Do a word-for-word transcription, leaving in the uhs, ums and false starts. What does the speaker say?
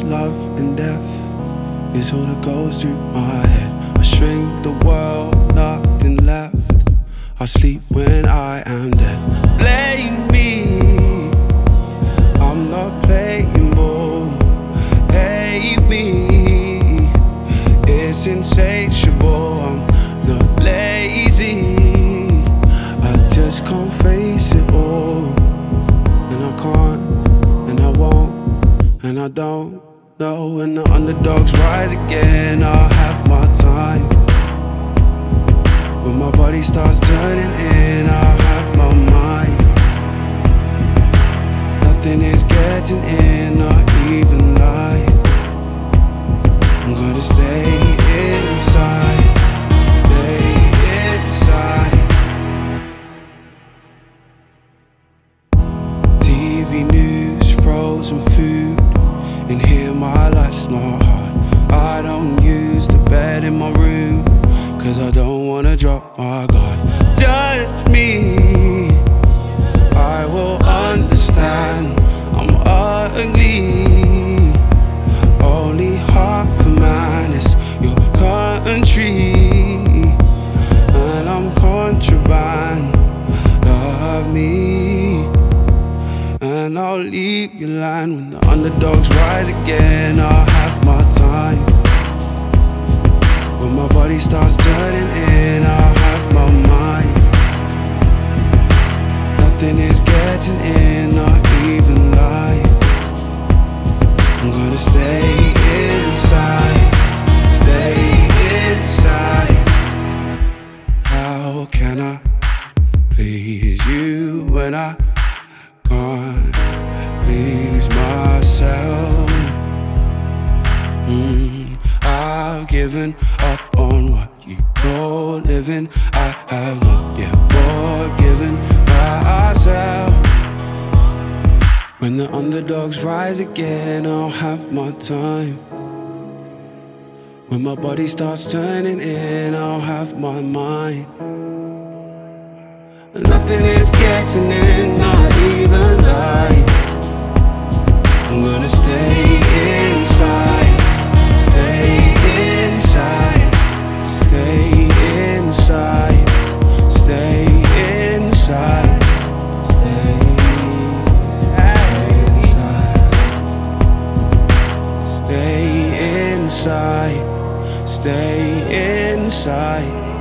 love and death is all that goes through my head. I shrink the world, nothing left. I sleep when I am dead. Blame me, I'm not playable. Hate me, it's insatiable. I'm not lazy, I just can't face it all. And I can't, and I won't, and I don't know. When the underdogs rise again, I'll have my time. When my body starts turning in, I'll have my mind. Nothing is getting in, not even light. I'm gonna stay inside, stay inside. T V news, frozen food, and here my life's not hard. I don't use the bed in my room, cause I don't wanna drop my guard. Judge me, I will understand. I'm ugly, only half a man is your country, and I'm contraband. Love me, and I'll leave your line. When the underdogs rise again, I'll have my time. When my body starts turning in, I'll have my mind. Nothing is getting in, not even light. I'm gonna stay inside, stay inside. How can I please you when I can't please myself? Mm, I've given up on what you call living. I have not yet forgiven myself. When the underdogs rise again, I'll have my time. When my body starts turning in, I'll have my mind. Nothing is getting in, not even light. I'm gonna stay inside, stay inside, stay inside, stay inside, stay inside, stay inside, stay inside.